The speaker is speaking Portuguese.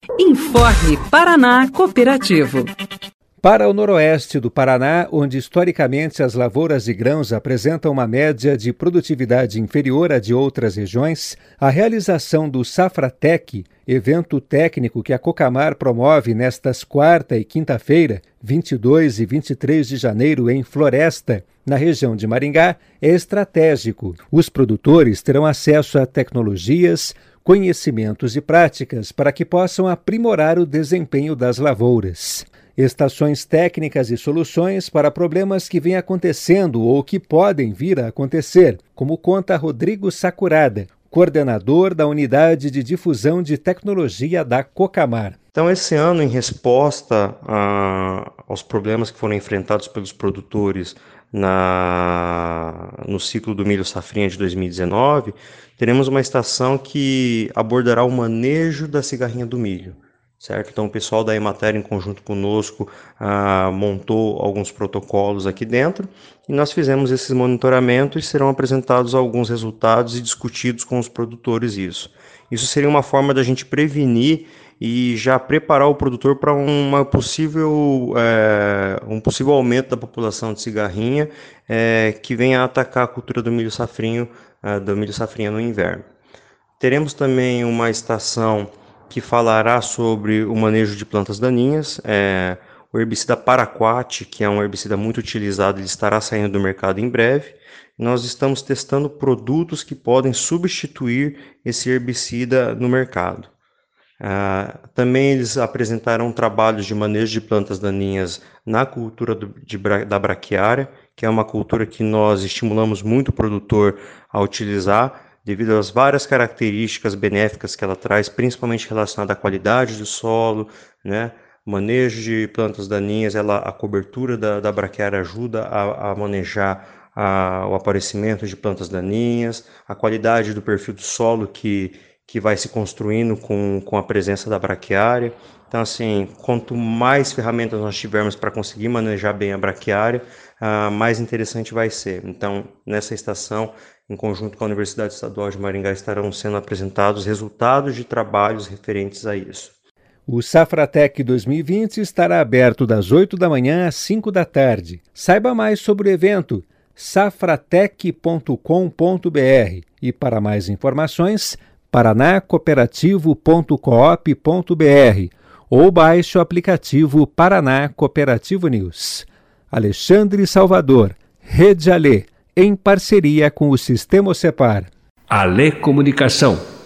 Informe Paraná Cooperativo. Para o noroeste do Paraná, onde historicamente as lavouras de grãos apresentam uma média de produtividade inferior à de outras regiões, a realização do Safratec, evento técnico que a Cocamar promove nestas quarta e quinta-feira, 22 e 23 de janeiro, em Floresta, na região de Maringá, é estratégico. Os produtores terão acesso a tecnologias, conhecimentos e práticas para que possam aprimorar o desempenho das lavouras. Estações técnicas e soluções para problemas que vêm acontecendo ou que podem vir a acontecer, como conta Rodrigo Sakurada, coordenador da Unidade de Difusão de Tecnologia da Cocamar. Então, esse ano, em resposta aos problemas que foram enfrentados pelos produtores no ciclo do milho safrinha de 2019, teremos uma estação que abordará o manejo da cigarrinha do milho. Certo? Então o pessoal da Emater, em conjunto conosco, montou alguns protocolos aqui dentro e nós fizemos esses monitoramentos e serão apresentados alguns resultados e discutidos com os produtores isso. Isso seria uma forma da gente prevenir e já preparar o produtor para um possível aumento da população de cigarrinha que venha a atacar a cultura do milho safrinha no inverno. Teremos também uma estação que falará sobre o manejo de plantas daninhas. O herbicida Paraquat, que é um herbicida muito utilizado, ele estará saindo do mercado em breve. Nós estamos testando produtos que podem substituir esse herbicida no mercado. Também eles apresentarão trabalhos de manejo de plantas daninhas na cultura da braquiária, que é uma cultura que nós estimulamos muito o produtor a utilizar, devido às várias características benéficas que ela traz, principalmente relacionada à qualidade do solo, né? Manejo de plantas daninhas, a cobertura da braquiária ajuda a manejar o aparecimento de plantas daninhas, a qualidade do perfil do solo que vai se construindo com a presença da braquiária. Então, assim, quanto mais ferramentas nós tivermos para conseguir manejar bem a braquiária, mais interessante vai ser. Então, nessa estação, em conjunto com a Universidade Estadual de Maringá, estarão sendo apresentados resultados de trabalhos referentes a isso. O Safratec 2020 estará aberto das 8 da manhã às 5 da tarde. Saiba mais sobre o evento safratec.com.br e, para mais informações, paranacooperativo.coop.br ou baixe o aplicativo Paraná Cooperativo News. Alexandre Salvador, Rede Alê, em parceria com o Sistema Ocepar. Alê Comunicação.